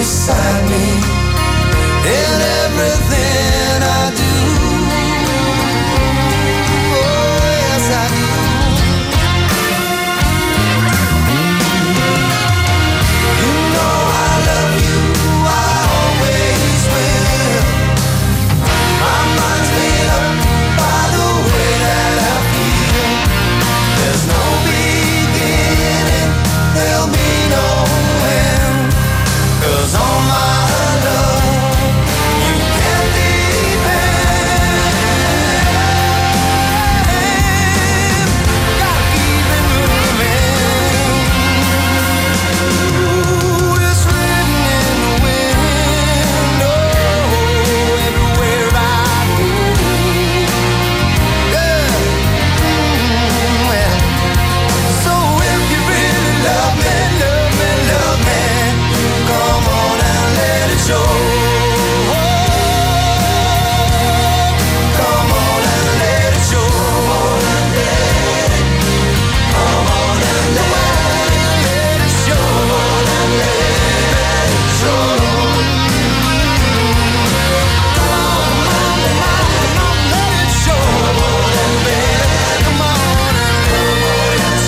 beside me in everything I do. Oh, yes, I do. You know I love you, I always will. My mind's made up by the way that I feel. There's no beginning, there'll be no end. 'Cause all my love you can depend. Gotta keep it moving. Ooh, it's written in the wind. Oh, everywhere I go. Yeah. Well, so if you really love me, love me, love me, come on and let it show. Come on and let it show. Come on and let it show. Come on and let it show. Come on, let it show. Come on and let it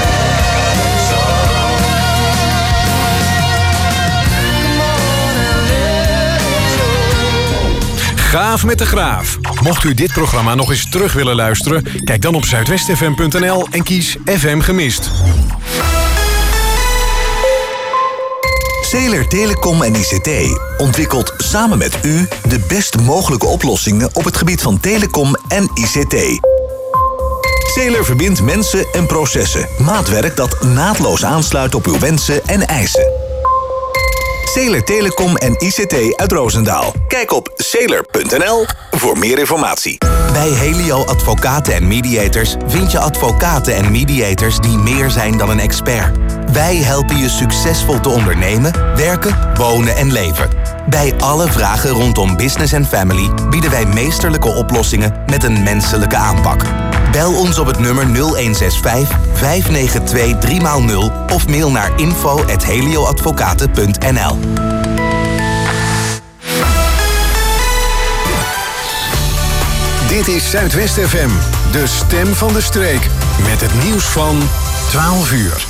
show. Gaaf met de Graaf. Mocht u dit programma nog eens terug willen luisteren, kijk dan op zuidwestfm.nl en kies FM Gemist. Zeeler Telecom en ICT ontwikkelt samen met u de best mogelijke oplossingen op het gebied van telecom en ICT. Zeeler verbindt mensen en processen. Maatwerk dat naadloos aansluit op uw wensen en eisen. Zeeler Telecom en ICT uit Roosendaal. Kijk op zeeler.nl voor meer informatie. Bij Helio Advocaten en Mediators vind je advocaten en mediators die meer zijn dan een expert. Wij helpen je succesvol te ondernemen, werken, wonen en leven. Bij alle vragen rondom business en family bieden wij meesterlijke oplossingen met een menselijke aanpak. Bel ons op het nummer 0165 592 3x0 of mail naar info@helioadvocaten.nl. Dit is Zuidwest FM, de stem van de streek. Met het nieuws van 12 uur.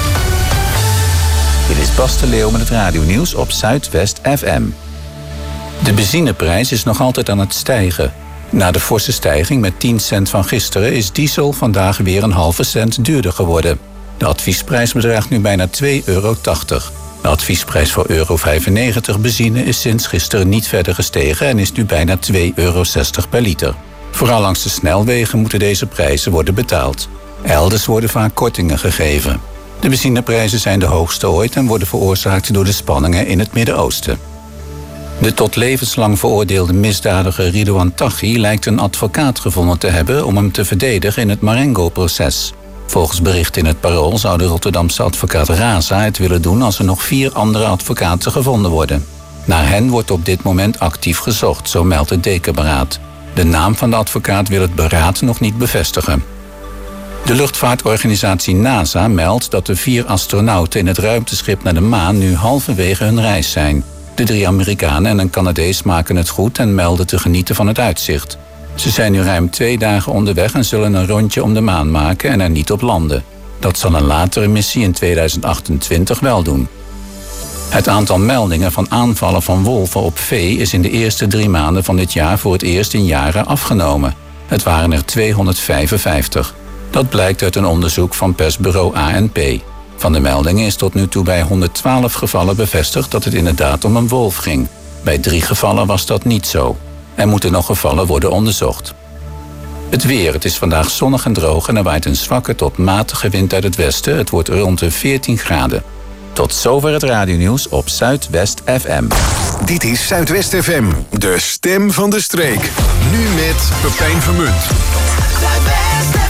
Dit is Bas de Leeuw met het radionieuws op Zuidwest FM. De benzineprijs is nog altijd aan het stijgen. Na de forse stijging met 10 cent van gisteren is diesel vandaag weer een halve cent duurder geworden. De adviesprijs bedraagt nu bijna €2,80. De adviesprijs voor €1,95 benzine is sinds gisteren niet verder gestegen en is nu bijna €2,60 per liter. Vooral langs de snelwegen moeten deze prijzen worden betaald. Elders worden vaak kortingen gegeven. De benzineprijzen zijn de hoogste ooit en worden veroorzaakt door de spanningen in het Midden-Oosten. De tot levenslang veroordeelde misdadiger Ridouan Taghi lijkt een advocaat gevonden te hebben om hem te verdedigen in het Marengo-proces. Volgens bericht in het Parool zou de Rotterdamse advocaat Raza het willen doen als er nog 4 andere advocaten gevonden worden. Naar hen wordt op dit moment actief gezocht, zo meldt het Dekenberaad. De naam van de advocaat wil het beraad nog niet bevestigen. De luchtvaartorganisatie NASA meldt dat de 4 astronauten in het ruimteschip naar de maan nu halverwege hun reis zijn. De 3 Amerikanen en een Canadees maken het goed en melden te genieten van het uitzicht. Ze zijn nu ruim 2 dagen onderweg en zullen een rondje om de maan maken en er niet op landen. Dat zal een latere missie in 2028 wel doen. Het aantal meldingen van aanvallen van wolven op vee is in de eerste 3 maanden van dit jaar voor het eerst in jaren afgenomen. Het waren er 255. Dat blijkt uit een onderzoek van persbureau ANP. Van de meldingen is tot nu toe bij 112 gevallen bevestigd dat het inderdaad om een wolf ging. Bij 3 gevallen was dat niet zo. Er moeten nog gevallen worden onderzocht. Het weer. Het is vandaag zonnig en droog en er waait een zwakke tot matige wind uit het westen. Het wordt rond de 14 graden. Tot zover het radionieuws op Zuidwest FM. Dit is Zuidwest FM, de stem van de streek. Nu met Pepijn Vermunt. Zuidwest FM.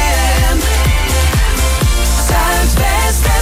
Zuidwest FM.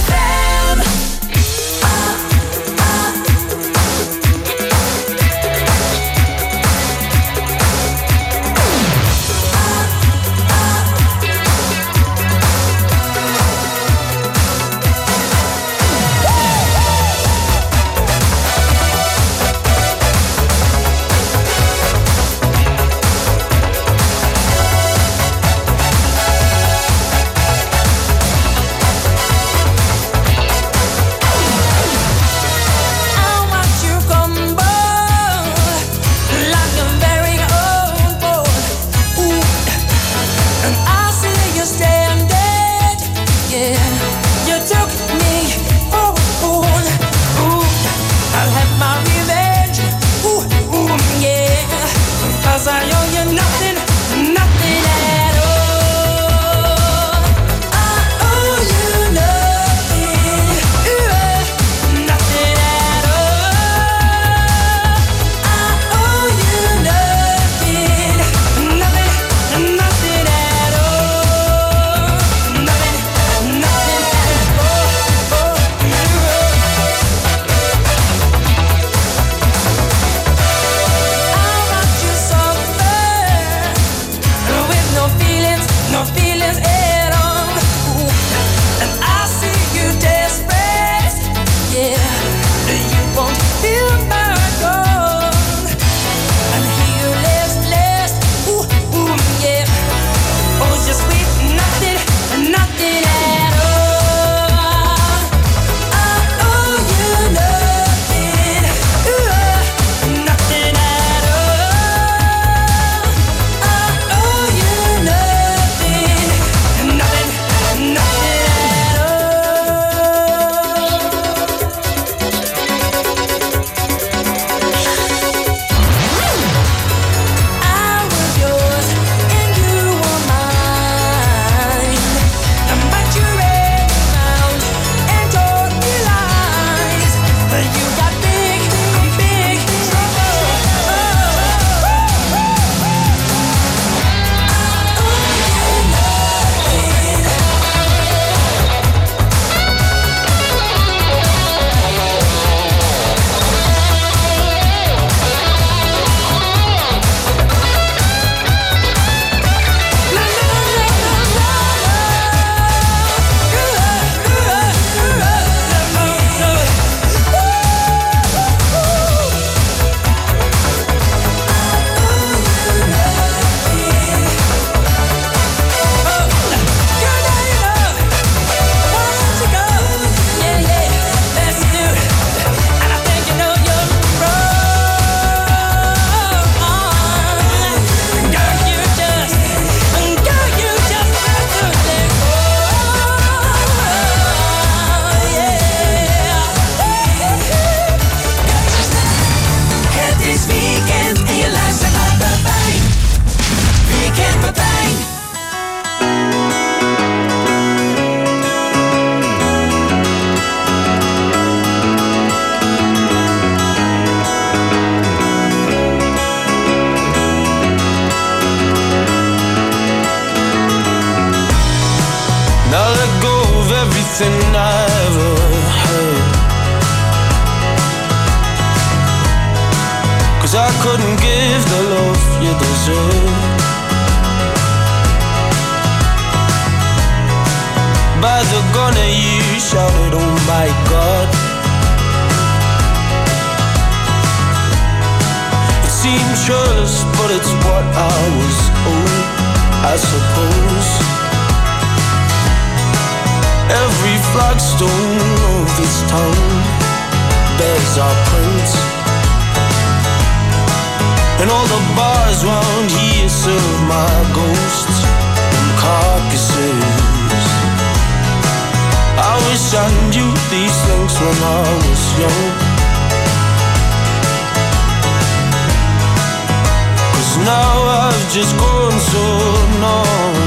couldn't give the love you deserve. By the gunner you shouted, oh my God. It seemed churlish, but it's what I was owed, I suppose. Every flagstone of this town bears our prints, and all the bars round here serve my ghosts and carcasses. I wish I knew these things when I was young, 'cause now I've just grown so numb.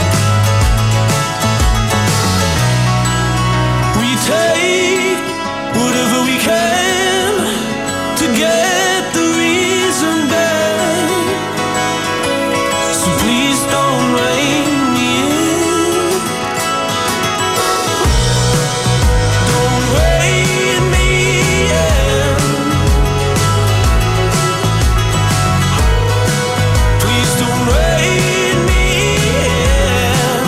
We take whatever we can to get the reason back, so please don't rein me in. Don't rein me in. Please don't rein me in.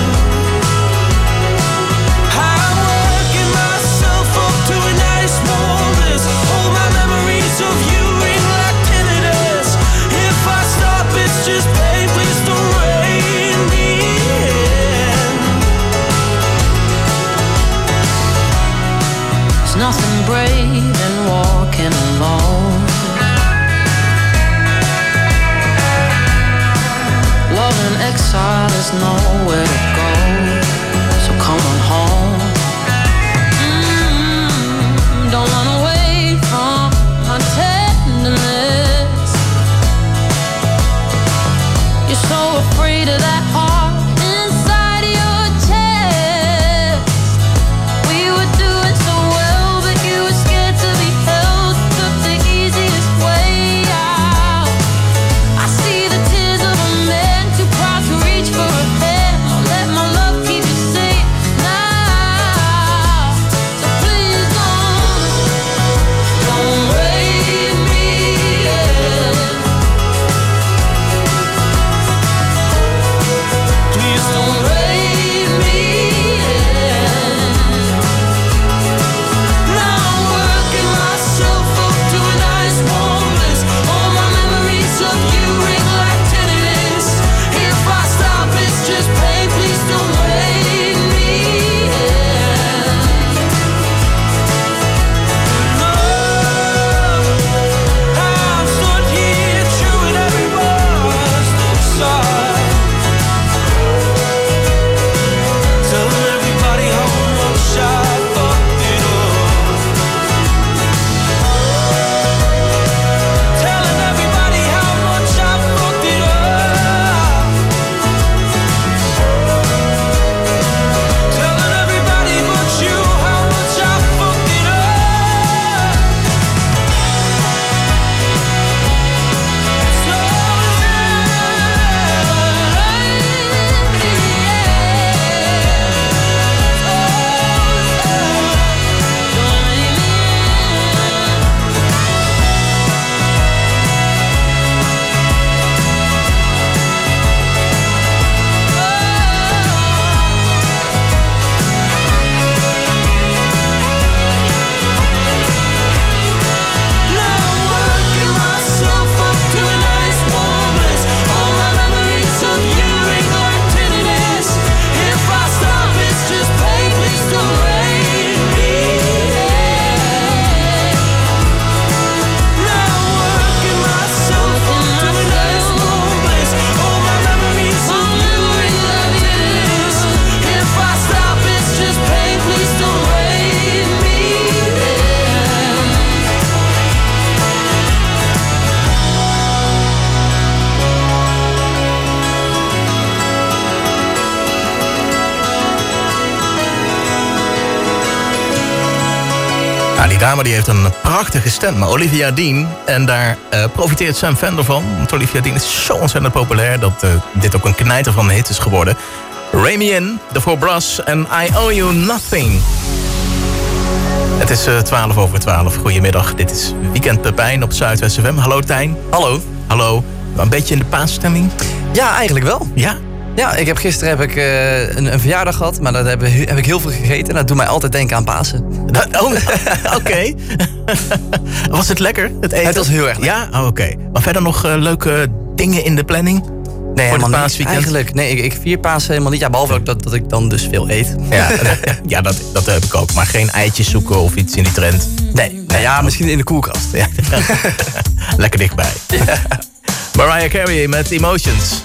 I'm working myself up to a nice warm bliss. All my memories of you ring like tinnitus. If I stop, it's just pain. Please don't rein me in. There's nothing brave in walking alone. Love in exile, there's nowhere to go, so come on home. Don't run away from my tenderness. You're so afraid of that heart inside your chest. We were doing so well, but you were scared to be held. Took the easiest way out. I see the tears of a man too proud to reach for a hand. I'll let my love keep you safe now. So please don't rein me in. Please don't rein me in. Now I'm working myself up to a nice warm bliss. All my memories of you ring like tinnitus. If I stop, it's just pain. Please don't rein me in. No, I'm stood here chewing every word inside, telling everybody how much I fucked it up. Telling everybody how much I fucked it up. Telling everybody but you how much I fucked it up. Now I'm working myself up to a nice warm bliss. All my memories of you ring like tinnitus. If I stop, it's just pain. Please don't rein me in. Now I'm working myself up to a nice warm bliss. All my memories of you ring like tinnitus. If I stop, it's just pain. Please don't rein me in. Ja, die dame die heeft een prachtige stem, Olivia Dean. En daar profiteert Sam Fender van. Want Olivia Dean is zo ontzettend populair dat dit ook een knijter van een hit is geworden. Rein Me In, The Four Brass en I Owe You Nothing. Het Het is 12:12. Goedemiddag, dit is Weekend Pepijn op Zuidwest FM. Hallo Tijn. Hallo. Hallo. Een beetje in de paasstemming? Ja, eigenlijk wel. Ja? Ja, gisteren heb ik een verjaardag gehad, maar daar heb ik heel veel gegeten. En dat doet mij altijd denken aan Pasen. Oh, oké. Was het lekker, het eten? Het was heel erg lekker. Ja? Oh, oké. Maar verder nog leuke dingen in de planning? Nee, voor het helemaal niet. paasweekend? Eigenlijk, nee, ik vier Pasen helemaal niet. Ja, behalve ook dat ik dan dus veel eet. Ja, ja dat heb ik ook. Maar geen eitjes zoeken of iets in die trend? Nee, ja, misschien in de koelkast. Ja. Lekker dichtbij. Ja. Mariah Carey met Emotions.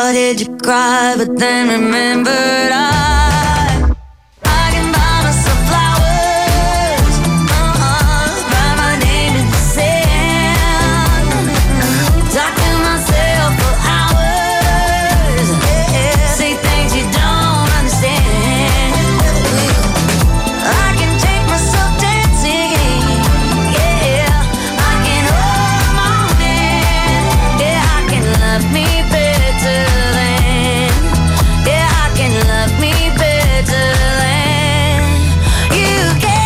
Started to cry, but then remembered I can buy myself flowers, write my name in the sand, talk to myself for hours, say things you don't understand. I can take myself dancing, yeah, I can hold my own hand, yeah, I can love me better than, yeah, I can love me better than you can.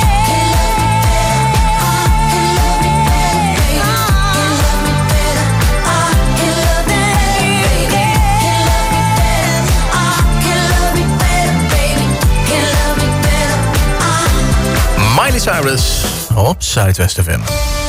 Miley Cyrus op Zuidwest FM.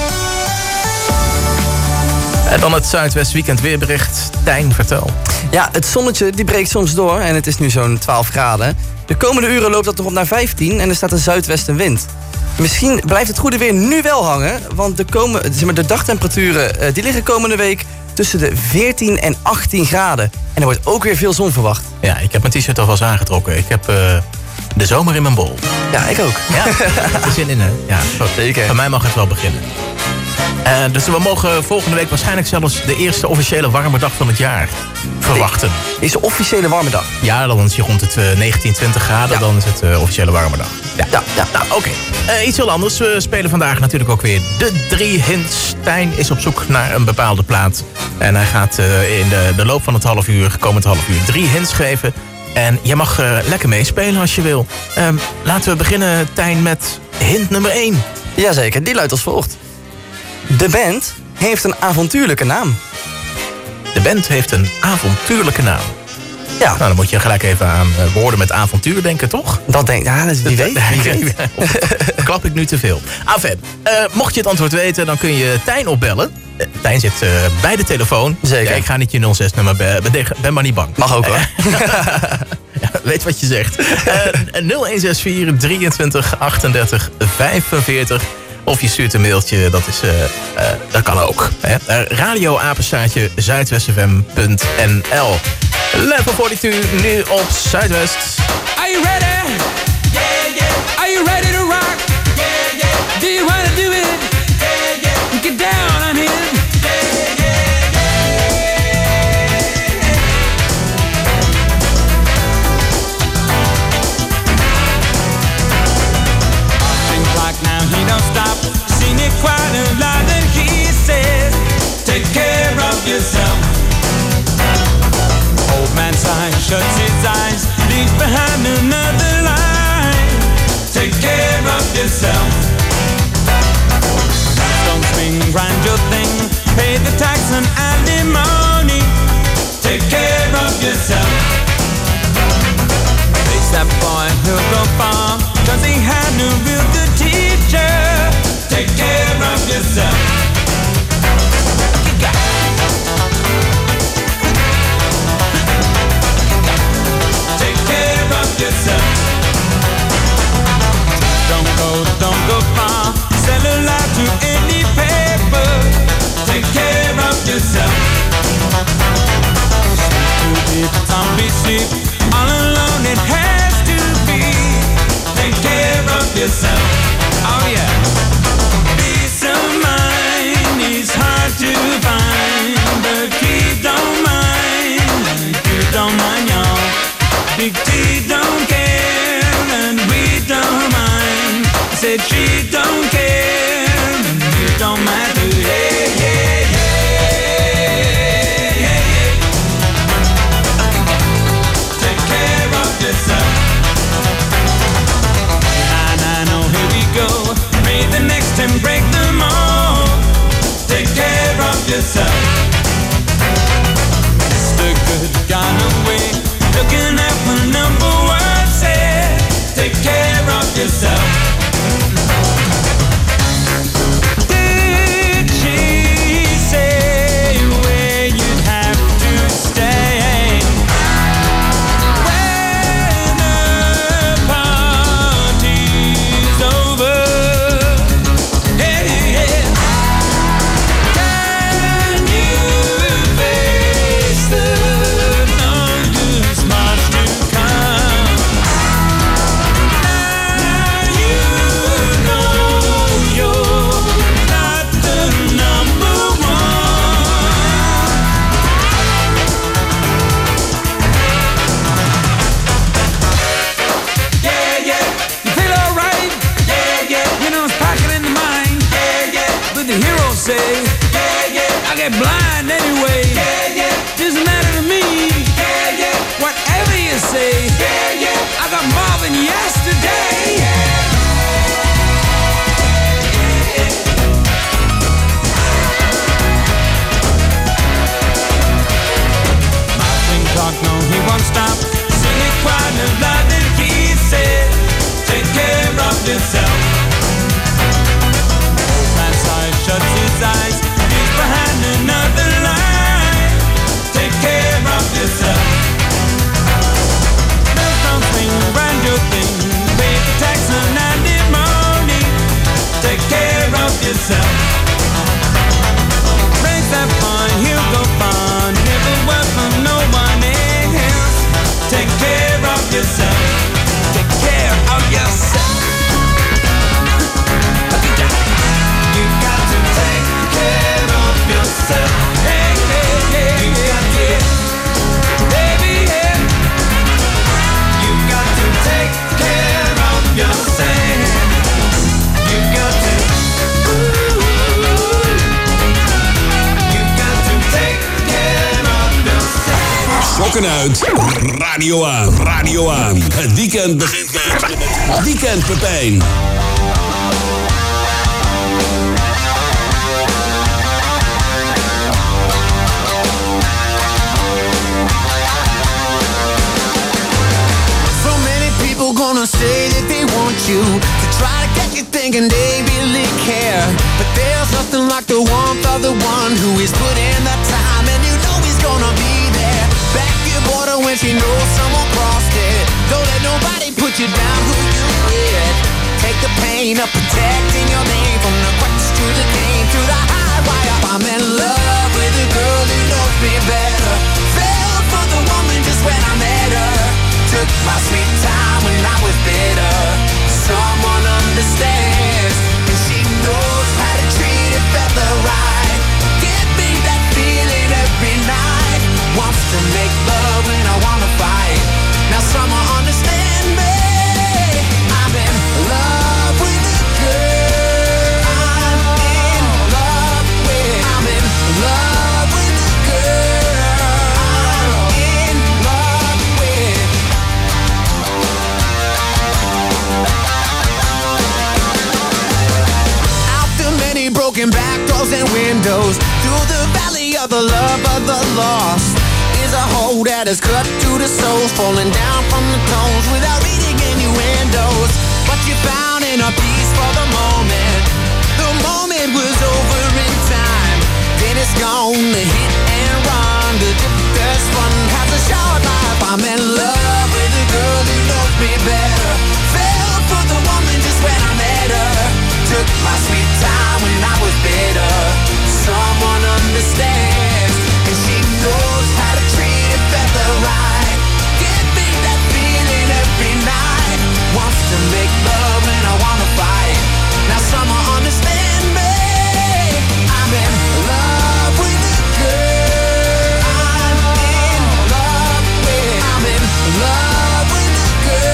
En dan het Zuidwest Weekend weerbericht. Tijn, vertel. Ja, het zonnetje die breekt soms door en het is nu zo'n 12 graden. De komende uren loopt dat nog op naar 15 en er staat een zuidwestenwind. Misschien blijft het goede weer nu wel hangen, want de dagtemperaturen die liggen komende week tussen de 14 en 18 graden. En er wordt ook weer veel zon verwacht. Ja, ik heb mijn t-shirt alvast aangetrokken. Ik heb de zomer in mijn bol. Ja, ik ook. Ja, ik heb er zin in, hè? Ja, Zeker. Bij mij mag het wel beginnen. Dus we mogen volgende week waarschijnlijk zelfs de eerste officiële warme dag van het jaar verwachten. Is de officiële warme dag? Ja, dan is je rond het 19, 20 graden, Ja. dan is het officiële warme dag. Ja. Nou, oké. Iets heel anders. We spelen vandaag natuurlijk ook weer de 3 hints. Tijn is op zoek naar een bepaalde plaat. En hij gaat in de loop van het komend half uur 3 hints geven. En je mag lekker meespelen als je wil. Laten we beginnen, Tijn, met hint nummer 1. Jazeker, die luidt als volgt. De band heeft een avontuurlijke naam. De band heeft een avontuurlijke naam. Ja, Nou, dan moet je gelijk even aan woorden met avontuur denken, toch? dat denk ik. Ja, wie weet. Wie weet. Klap ik nu te veel. Enfin, mocht je het antwoord weten, dan kun je Tijn opbellen. Tijn zit bij de telefoon. Zeker. Ja, ik ga niet je 06-nummer ben maar niet bang. Mag ook hoor. Ja, weet wat je zegt. 0164 23 38 45. Of je stuurt een mailtje, dat kan ook. radioapenstaartje zuidwestfm.nl. Level 42 nu op Zuidwest. Are you ready? Yeah, yeah. Are you ready to rock? Yeah, yeah. Do you wanna do it? Yeah, yeah. Get down on it. Now he don't stop, seen it quite a lot, and he says, take care of yourself. Old man sighs, shuts his eyes, leaves behind another line. Take care of yourself. Don't swing, grind your thing, pay the tax and alimony. Take care of yourself. Face that boy, he'll go far, 'cause he had no real good teacher. Take care of yourself. Take care of yourself. Don't go far, sell a lot to any paper. Take care of yourself. Sleep too deep, zombie sleep, all alone it has to be. Take care of yourself. say. Yeah, yeah. I get blind anyway. Yeah, yeah. Doesn't matter to me. Yeah, yeah. Whatever you say. Yeah, yeah. I got more than yesterday. Yeah. No, he won't stop. Sing it quite loud that he said, take care of yourself. Old man sighs, shuts his eyes, he's behind another line. Take care of yourself. Bells don't swing around your thing, pay the tax on alimony. Take care of yourself. Raise that fine, he'll go fine, never work for no one else. Take care of yourself. Take care of yourself. You got to take care of yourself. Hey, hey, hey, you got to, baby, yeah. You got to take care of yourself. You got to, you got to take care of yourself. Sokken uit, radio aan, radio aan. Het weekend begint met Weekend Pepijn. So many people gonna say that they want you, to try to get you thinking they really care. But there's nothing like the warmth of the one who is put in the time, and you know he's gonna be there. Back your border when she knows someone crossed it. Don't let nobody put you down who you with. Take the pain of protecting your name, from the cracks to the game, to the high wire. I'm in love with a girl who knows me better. Fell for the woman just when I met her. Took my sweet time when I was bitter. Someone understands, and she knows how to treat a feather right. Give me that feeling every night. Wants to make love when I wanna fight. Now someone understand me. I'm in love with a girl. I'm in love with. I'm in love with a girl. I'm in love with. Out the many broken back doors and windows, through the valley of the love of the lost, is a hole that is cut to the soul, falling down from the tones without reading innuendos. But you found inner peace for the moment. The moment was over in time. Then it's gone, the hit and run. The difference fun has a short life. I'm in love with a girl who knows me better. Fell for the woman just when I met her. Took my sweet time when I was bitter. Someone understands, and she knows how to treat a feather right. Give me that feeling every night. Wants to make love when I wanna fight. Now someone understand me. I'm in love with a girl. I'm in love with. I'm in love with a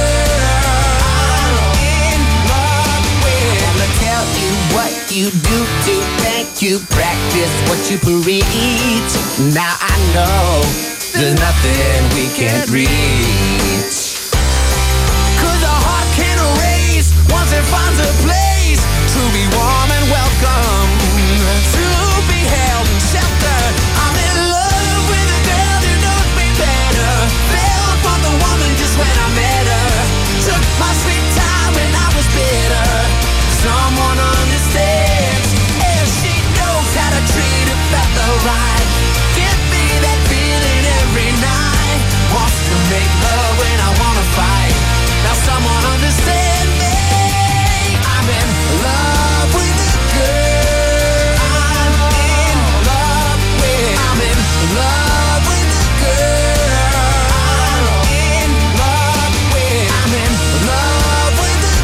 girl. I'm in love with. I wanna tell you what you do to think you practice what you preach. Now I know there's nothing we can't reach. 'Cause a heart can erase once it finds a place to be warm and welcome, to be held and sheltered. I'm in love with a girl who knows me better. Fell for the woman just when I met her. Took my sweet time when I was bitter. Someone understands, and she knows how to treat a feather right. Give me that feeling every night. Wants to make love when I wanna fight. Now someone understand me. I'm in love with a girl. I'm in love with. I'm in love with a girl. I'm in love with. I'm in love with a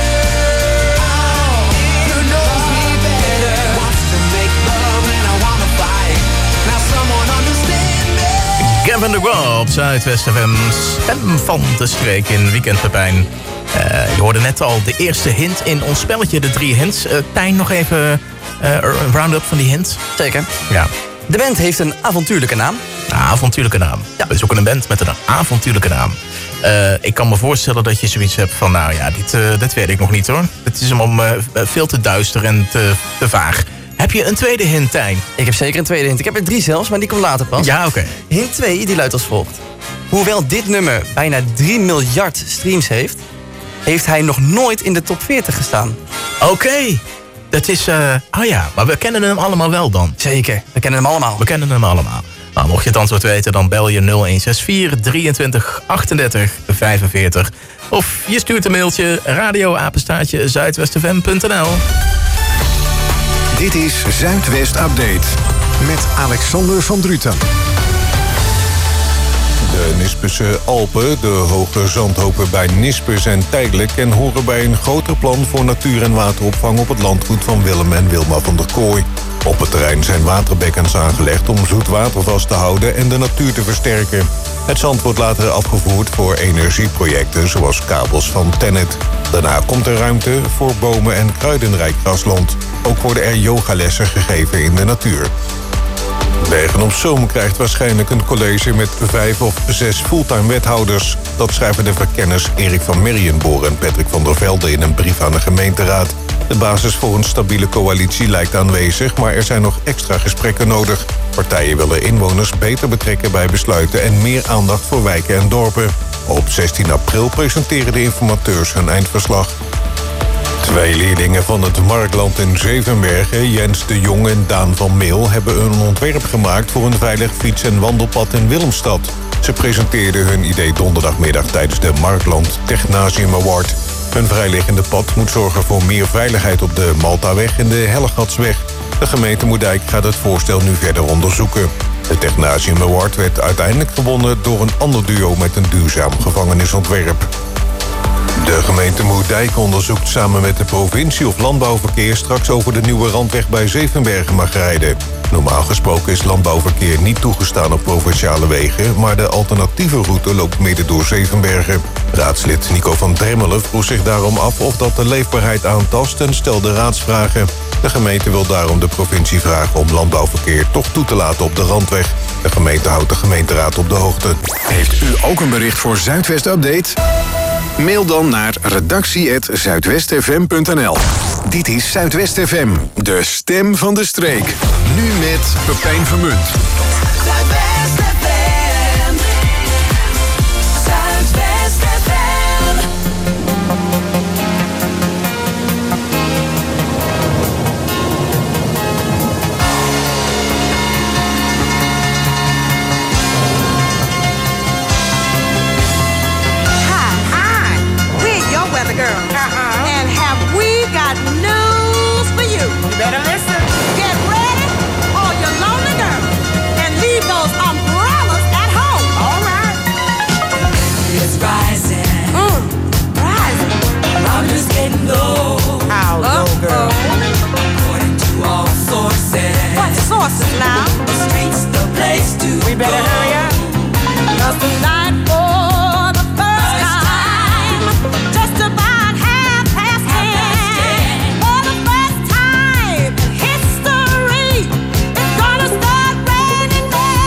girl who knows me better. Wants to make love when I wanna fight. Now someone understand me. Gavin DeGraw op Zuidwest FM. Stem van de streek in Weekend Pepijn. Je hoorde net al de eerste hint in ons spelletje, de 3 hints. Tijn, nog even Een round-up van die hint. Zeker. Ja. De band heeft een avontuurlijke naam. Een avontuurlijke naam. Ja. We zoeken een band met een avontuurlijke naam. Ik kan me voorstellen dat je zoiets hebt van... nou ja, dit weet ik nog niet hoor. Het is hem veel te duister en te vaag. Heb je een tweede hint, Tijn? Ik heb zeker een tweede hint. Ik heb er 3 zelfs, maar die komt later pas. Ja, oké. Hint 2, die luidt als volgt. Hoewel dit nummer bijna 3 miljard streams heeft hij nog nooit in de top 40 gestaan. Oké. Dat is... oh ja, maar we kennen hem allemaal wel dan. Zeker, we kennen hem allemaal. We kennen hem allemaal. Nou, mocht je het antwoord weten, dan bel je 0164 23 38 45. Of je stuurt een mailtje radio@zuidwestfm.nl. Dit is Zuidwest Update met Alexander van Druten. De Nispense Alpen, de hoge zandhopen bij Nispen, zijn tijdelijk en horen bij een groter plan voor natuur- en wateropvang op het landgoed van Willem en Wilma van der Kooi. Op het terrein zijn waterbekkens aangelegd om zoet water vast te houden en de natuur te versterken. Het zand wordt later afgevoerd voor energieprojecten zoals kabels van Tennet. Daarna komt er ruimte voor bomen en kruidenrijk grasland. Ook worden er yogalessen gegeven in de natuur. Bergen-op-Zoom krijgt waarschijnlijk een college met 5 of 6 fulltime wethouders. Dat schrijven de verkenners Erik van Merienboer en Patrick van der Velde in een brief aan de gemeenteraad. De basis voor een stabiele coalitie lijkt aanwezig, maar er zijn nog extra gesprekken nodig. Partijen willen inwoners beter betrekken bij besluiten en meer aandacht voor wijken en dorpen. Op 16 april presenteren de informateurs hun eindverslag. 2 leerlingen van het Markland in Zevenbergen, Jens de Jong en Daan van Meel, hebben een ontwerp gemaakt voor een veilig fiets- en wandelpad in Willemstad. Ze presenteerden hun idee donderdagmiddag tijdens de Markland Technasium Award. Een vrijliggende pad moet zorgen voor meer veiligheid op de Maltaweg en de Hellegatsweg. De gemeente Moerdijk gaat het voorstel nu verder onderzoeken. De Technasium Award werd uiteindelijk gewonnen door een ander duo met een duurzaam gevangenisontwerp. De gemeente Moerdijk onderzoekt samen met de provincie of landbouwverkeer straks over de nieuwe randweg bij Zevenbergen mag rijden. Normaal gesproken is landbouwverkeer niet toegestaan op provinciale wegen, maar de alternatieve route loopt midden door Zevenbergen. Raadslid Nico van Dremmelen vroeg zich daarom af of dat de leefbaarheid aantast en stelde raadsvragen. De gemeente wil daarom de provincie vragen om landbouwverkeer toch toe te laten op de randweg. De gemeente houdt de gemeenteraad op de hoogte. Heeft u ook een bericht voor Zuidwest Update? Mail dan naar redactie@zuidwestfm.nl. Dit is Zuidwest FM, de stem van de streek. Nu met Pepijn Vermunt. Zuidwest FM. Zuidwest FM. Girl. And have we got news for you? You better listen. Get ready, all you lonely girls, and leave those umbrellas at home. All right. It's rising. Rising. Problems getting low. How low, girl? According to all sources. What sources now? The streets, the place to We better go. hurry up. 'Cause tonight for the first time, just about 10:30, for the first time in history, it's gonna start raining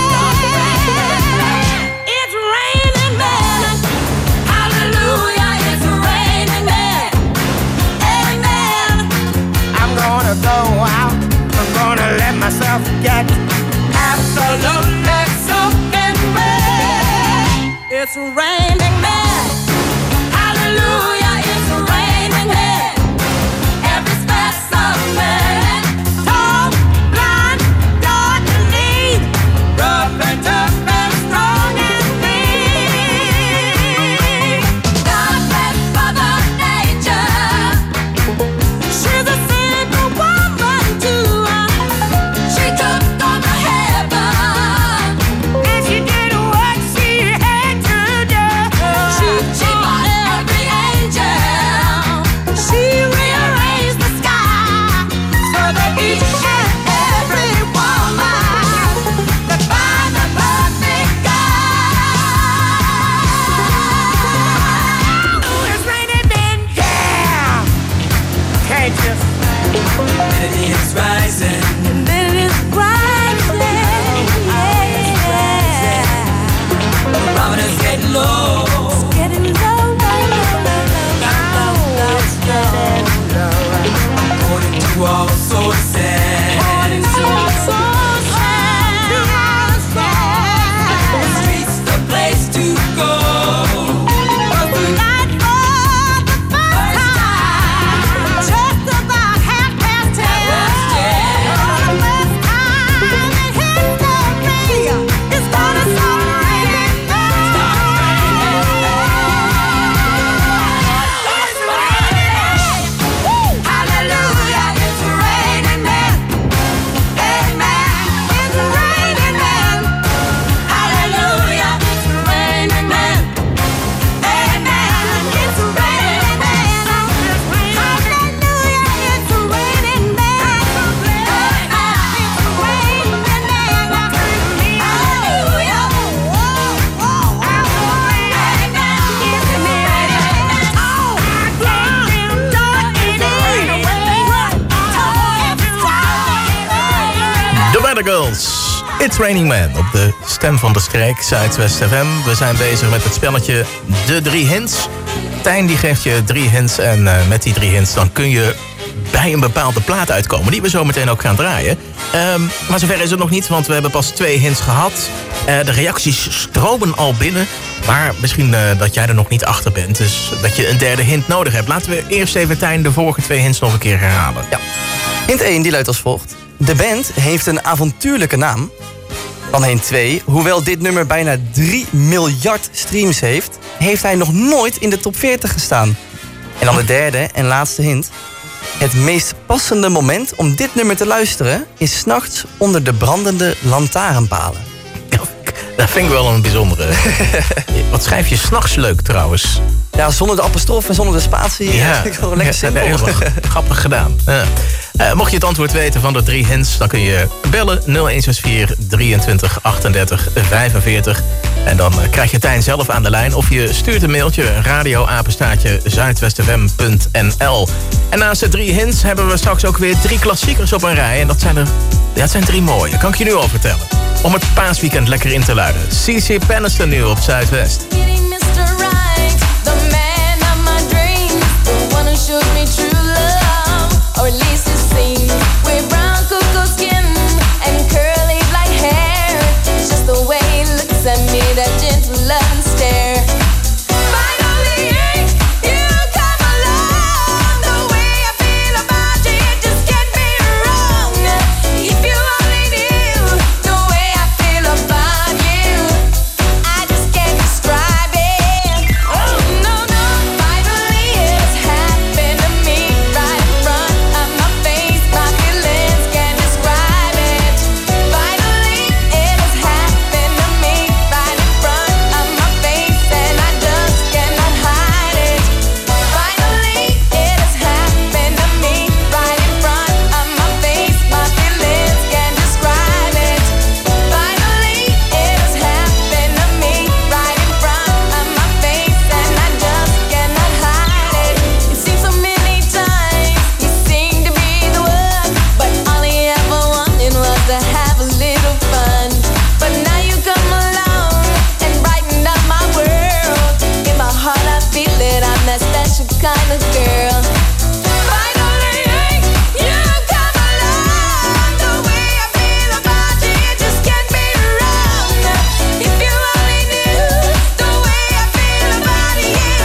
men. It's raining men. Hallelujah, it's raining men. Amen. I'm gonna go out. I'm gonna let myself get absolutely soaking wet. It's raining men. Hallelujah, it's raining men. Every specimen. Tall, blind, dark and neat, rough and tough and strong and mean. God bless Mother Nature. She's a simple woman too. She took on the heaven. And she did what she had to do. She Weather Girls. It's Raining Man op de stem van de streek, Zuidwest FM. We zijn bezig met het spelletje De 3 Hints. Tijn die geeft je 3 hints en met die 3 hints dan kun je bij een bepaalde plaat uitkomen, die we zo meteen ook gaan draaien. Maar zover is het nog niet, want we hebben pas 2 hints gehad. De reacties stromen al binnen, maar misschien dat jij er nog niet achter bent, dus dat je een derde hint nodig hebt. Laten we eerst even, Tijn, de vorige 2 hints nog een keer herhalen. Ja. Hint 1 die luidt als volgt. De band heeft een avontuurlijke naam. Dan hint 2. Hoewel dit nummer bijna 3 miljard streams heeft hij nog nooit in de top 40 gestaan. En dan de derde en laatste hint. Het meest passende moment om dit nummer te luisteren is 's nachts onder de brandende lantaarnpalen. Dat vind ik wel een bijzondere. Wat schrijf je 's nachts leuk trouwens? Ja, zonder de apostrof en zonder de spatie. Ja, Vind ik wel lekker simpel. heel grappig gedaan. Mocht je het antwoord weten van de 3 hints, dan kun je bellen 0164 23 38 45. En dan krijg je Tijn zelf aan de lijn. Of je stuurt een mailtje, radio@zuidwestfm.nl. En naast de 3 hints hebben we straks ook weer 3 klassiekers op een rij. En dat zijn 3 mooie, kan ik je nu al vertellen. Om het paasweekend lekker in te luiden. CC Peniston nu op Zuidwest. Or at least it seems, with brown cuckoo skin and curly black hair. It's just the way he looks at me, that gentle loving stare. Finally, you come along. The way I feel about you, it just can't be wrong. If you only knew the way I feel about you, I just can't describe it. Oh no, no, finally it's happened to me right in front of my face. My feelings can't describe it. Finally it has happened to me right in front of my face, and I just cannot hide it. Finally it has happened to me right in front of my face. My feelings can't describe it. Finally it has happened to me right in front of my face, and I just cannot hide it. It seems so many times you seem to be the one, but all he ever wanted was to have a little fun. But now you come along and brighten up my world. In my heart I feel it, I'm that special kind of girl. Finally, you come along. The way I feel about you, it just can't be wrong. If you only knew the way I feel about you,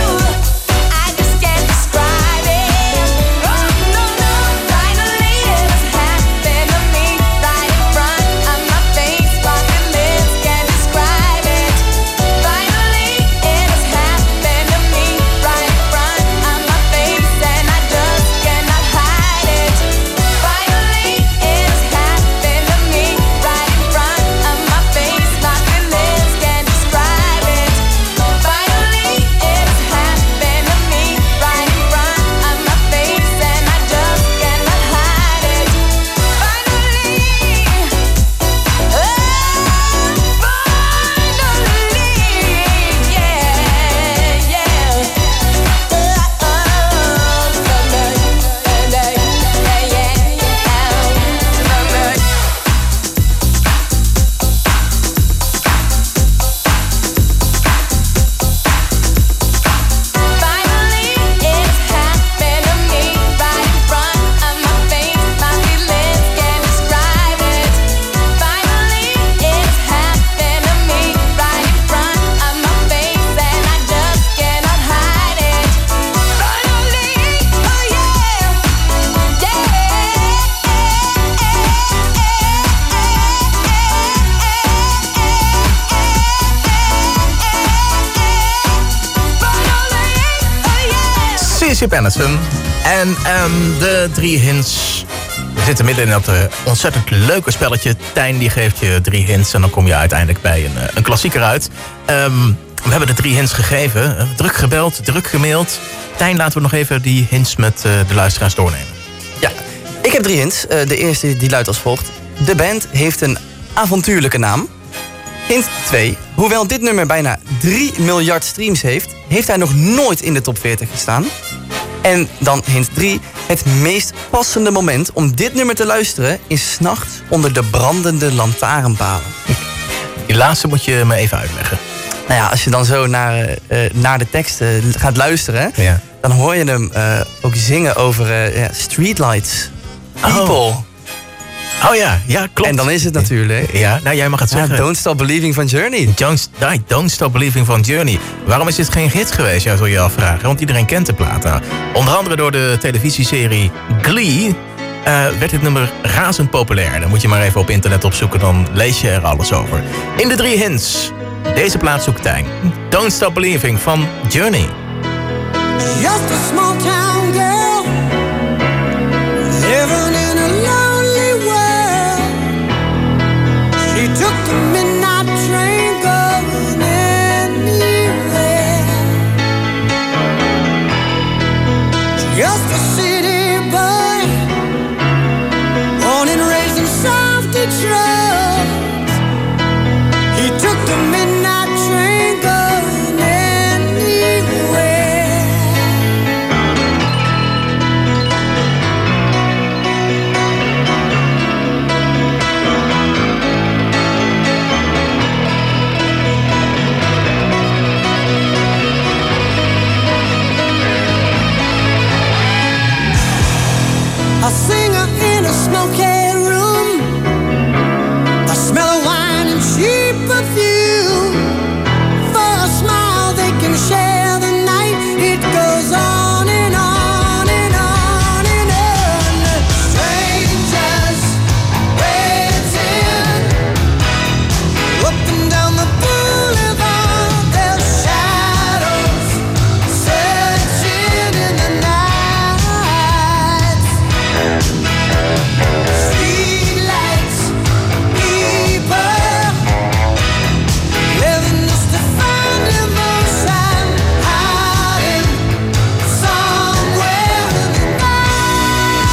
I just can't describe it. Oh no, no, finally it has happened to me right in front of my face. My feelings can't describe it. Finally it has happened to me right in front of my face, and I just cannot hide it. Finally it has happened to me right in front of my face. My feelings can't describe it. Finally it has happened to me right in front of my face, and I just cannot hide it. Finally, CC Peniston. En de 3 hints. We zitten midden in dat ontzettend leuke spelletje. Tijn die geeft je 3 hints en dan kom je uiteindelijk bij een klassieker uit. We hebben de 3 hints gegeven. Druk gebeld, druk gemaild. Tijn, laten we nog even die hints met de luisteraars doornemen. Ja, ik heb 3 hints. De eerste die luidt als volgt. De band heeft een avontuurlijke naam. Hint 2. Hoewel dit nummer bijna 3 miljard streams heeft hij nog nooit in de top 40 gestaan. En dan hint 3. Het meest passende moment om dit nummer te luisteren is 's nachts onder de brandende lantaarnpalen. Die laatste moet je me even uitleggen. Nou ja, als je dan zo naar de teksten gaat luisteren, Ja. dan hoor je hem ook zingen over streetlights. People. Oh ja, klopt. En dan is het natuurlijk... Ja, nou jij mag het zeggen. Don't Stop Believing van Journey. Don't Stop Believing van Journey. Waarom is dit geen hit geweest, zou je afvragen? Want iedereen kent de plaat. Nou, onder andere door de televisieserie Glee werd dit nummer razend populair. Dan moet je maar even op internet opzoeken, dan lees je er alles over. In de 3 hints. Deze plaat zoekt Tijn. Don't Stop Believing van Journey. Just a small town girl living in a lonely world. She took the midnight train going anywhere. Just a city boy, born and raised in South Detroit. He took the midnight train going anywhere. A singer in a smoky room, the smell of wine and cheap perfume. For a smile they can share the night. It goes on and on and on and on. Strangers waiting up and down the boulevard. Their shadows searching in the night. Streetlights, people living just to find emotion, hiding somewhere in the night.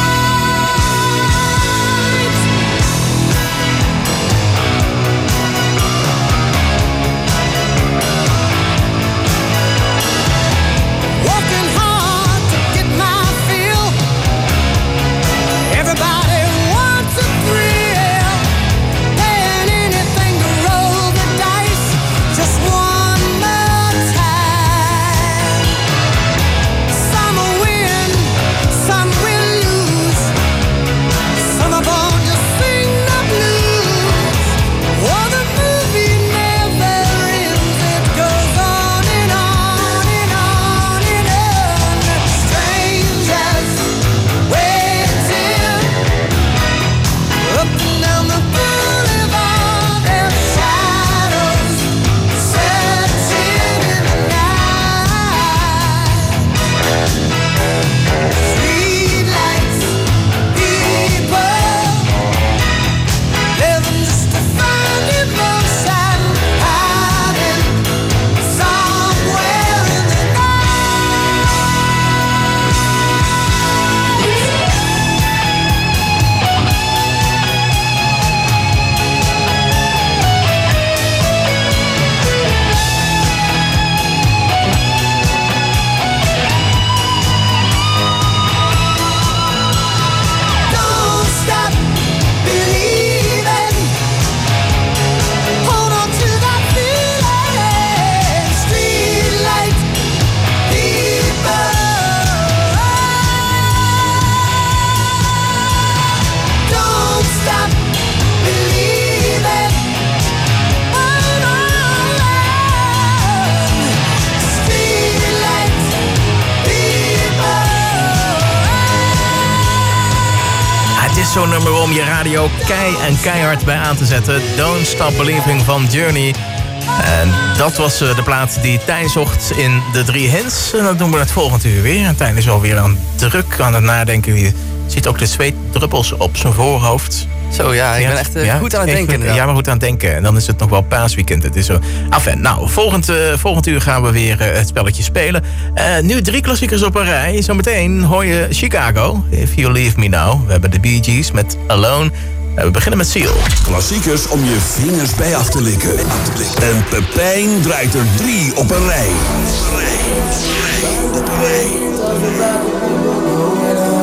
Working hard to get my fill. Everybody wants a thrill, paying anything to roll the dice just one more time. Some will win, some will lose. Some are born to sing the blues. Oh, the movie never ends. It goes on and on and on and on. Strangers waiting up and down the boulevard. Their shadows searching in the night. Streetlights, people living just to find emotion, hiding somewhere in the Don't stop believing. Hold on to that feeling. Streetlight people. Don't stop believing. Hold on. Streetlight people. Het is zo'n nummer om je radio keihard bij aan te zetten. Don't Stop Believing van Journey. En dat was de plaat die Tijn zocht in de 3 hints. En dat doen we het volgend uur weer. En Tijn is alweer druk aan het nadenken. Je ziet ook de zweetdruppels op zijn voorhoofd. Zo ja, ik ben echt goed aan het denken. inderdaad. Ja, maar goed aan het denken. En dan is het nog wel paasweekend. Het is zo. Enfin, nou, volgend uur gaan we weer het spelletje spelen. Nu 3 klassiekers op een rij. Zometeen hoor je Chicago, If You Leave Me Now. We hebben de Bee Gees met Alone. We beginnen met Seal. Klassiekers om je vingers bij af te likken. En Pepijn draait er 3 op een rij.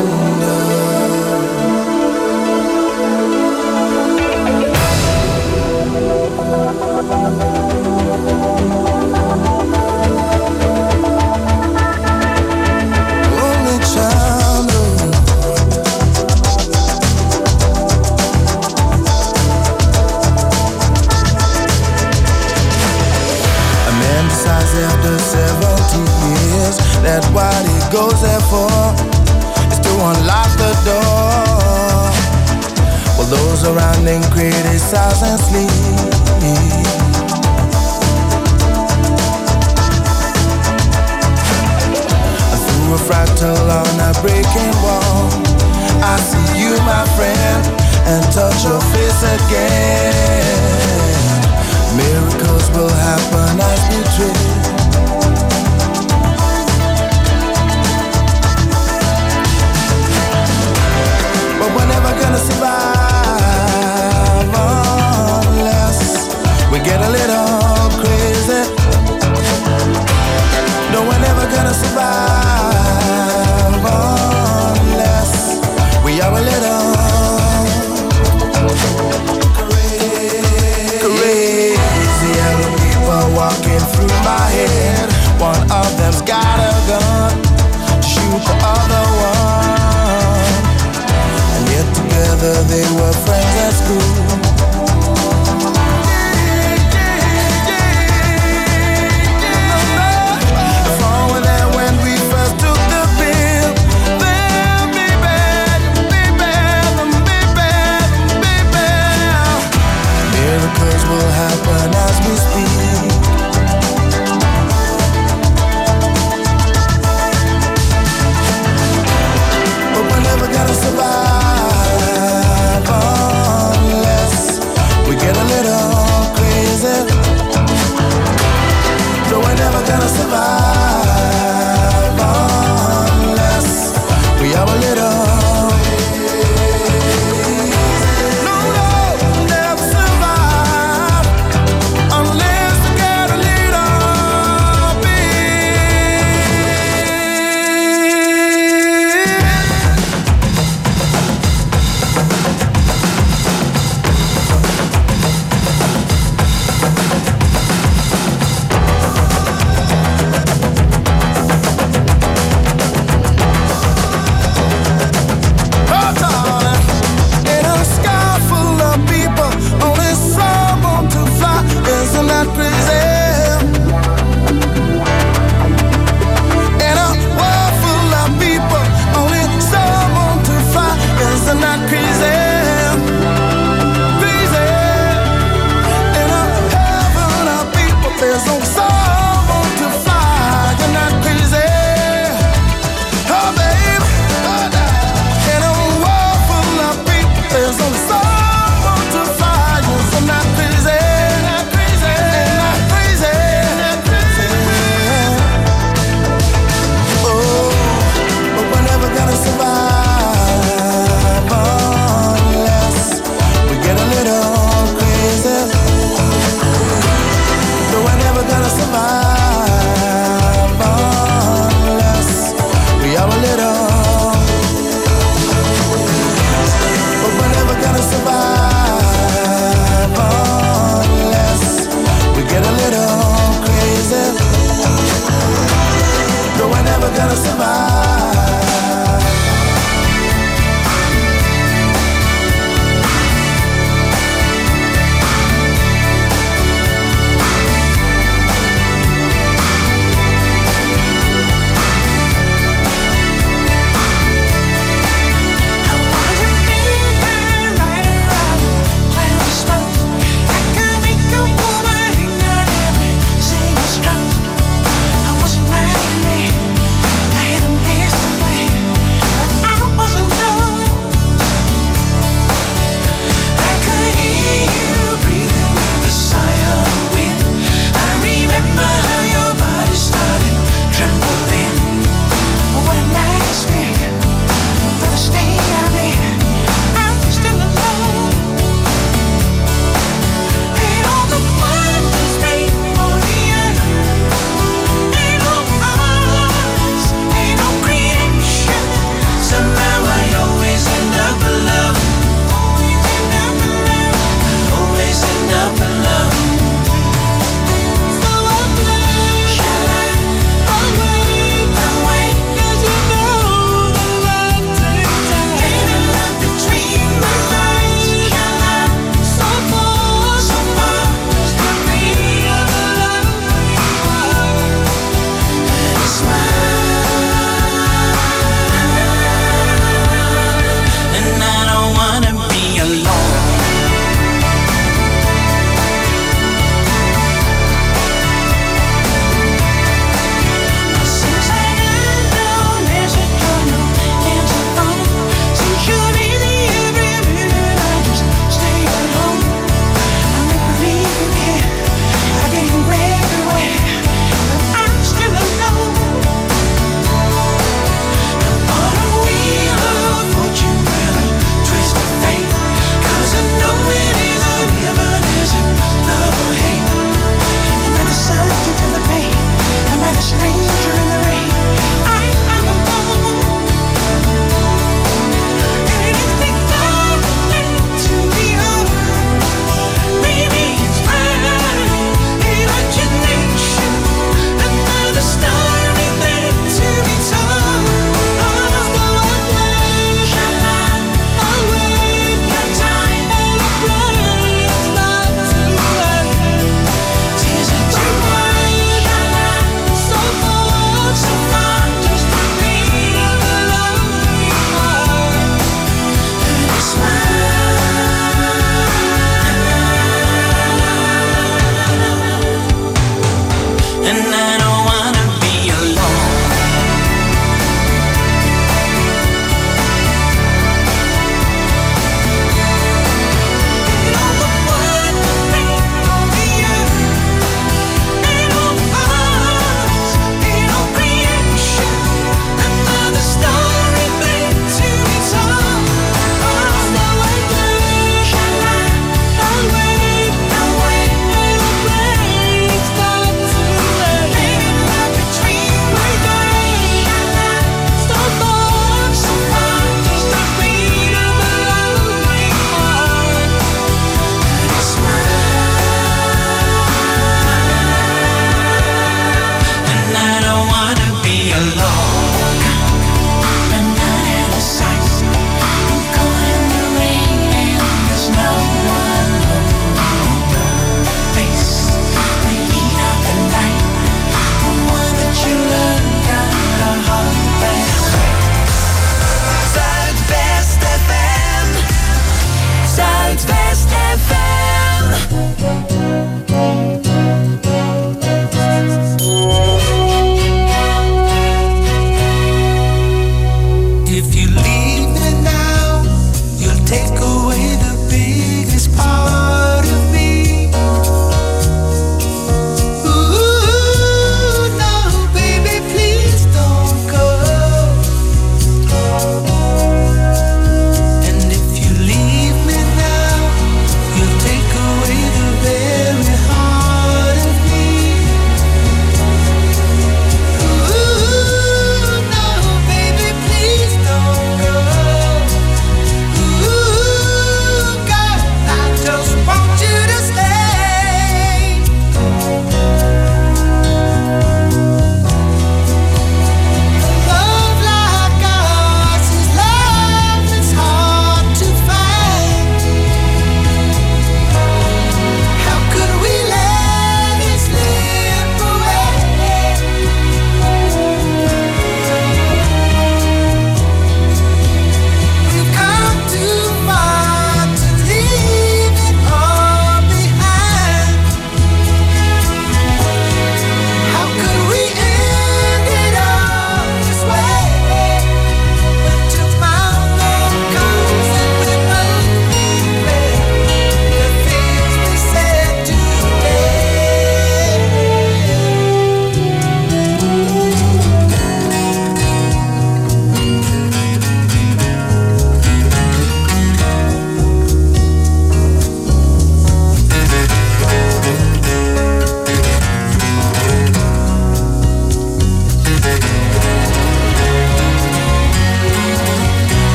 goes around and criticizes and sleep. Through a fractal on a breaking wall, I see you, my friend, and touch your face again. Miracles will happen as we drift. But we're never gonna survive unless we get a little crazy. No, we're never gonna survive unless we are a little crazy. Yellow people walking through my head. One of them's got a gun to shoot the other one. And yet together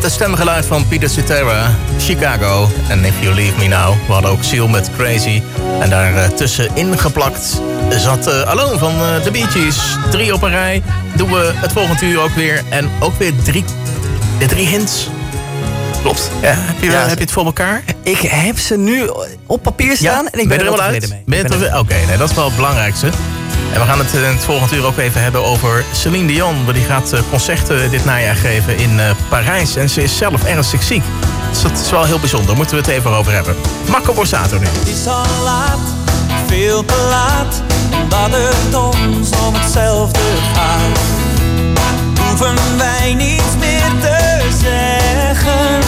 het stemgeluid van Peter Cetera, Chicago en If You Leave Me Now. We hadden ook Seal met Crazy. En daar tussenin geplakt zat Alone van The Bee Gees. 3 op een rij. Doen we het volgende uur ook weer. En ook weer 3 hints. Klopt. Ja, heb je het voor elkaar? Ik heb ze nu op papier staan en ik ben er wel tevreden mee. Oké, nee, dat is wel het belangrijkste. En we gaan het in het volgende uur ook even hebben over Celine Dion. Die gaat concerten dit najaar geven in Parijs. En ze is zelf ernstig ziek. Dus dat is wel heel bijzonder. Daar moeten we het even over hebben. Marco Borsato nu. Het is al laat, veel te laat, omdat het ons om hetzelfde gaat. Hoeven wij niets meer te zeggen.